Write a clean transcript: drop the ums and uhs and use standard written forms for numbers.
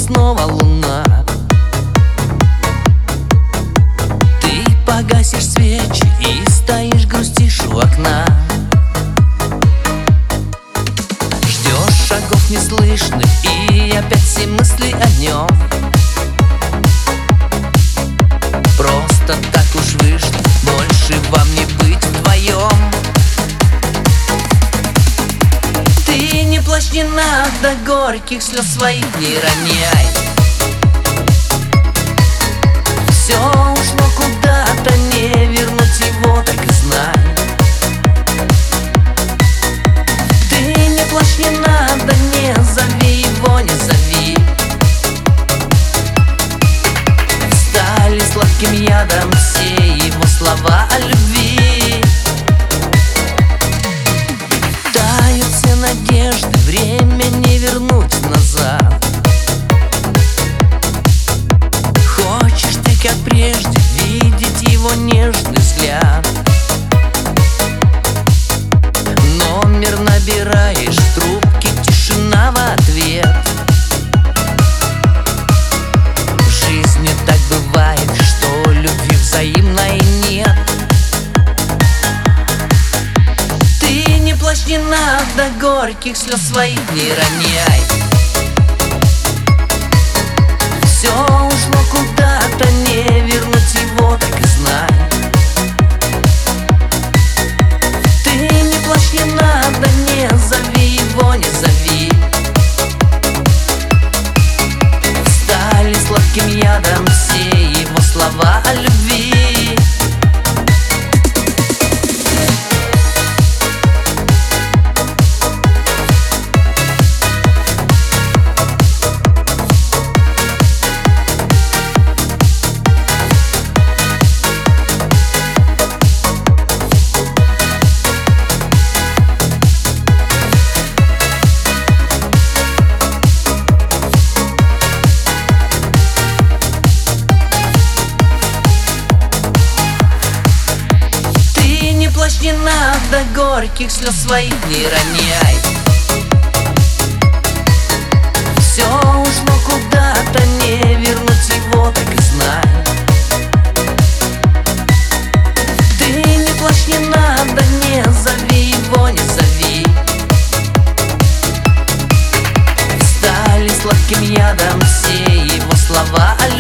снова луна. Ты погасишь свечи и стоишь, грустишь у окна. Ждешь шагов неслышных, и опять все мысли о нем. Просто так уж вышло, больше вам не быть вдвоем. Ты не плачь, не надо, горьких слез своих не роняй. Все ушло куда-то, не вернуть его, так и знай. Ты не плачь, не надо, не зови его, не зови. Стали сладким ядом все его слова о любви. Тают все надежды, время не вернуть назад. Хочешь ты, как прежде, видеть его нежный взгляд. Номер набираешь, в трубке тишина в ответ. В жизни так бывает, что любви взаимной нет. Ты не плачь, не надо, горьких слез своих не роняй. Все ушло куда-то, не вернуть его, так и знай. Ты не плачь, не надо, не зови его, не зови. Стали сладким ядом все его слова о любви. Не надо, горьких слез своих не роняй. Все ушло куда-то, не вернуть его, так и знай. Ты не плачь, не надо, не зови его, не зови. Стали сладким ядом все его слова о любви.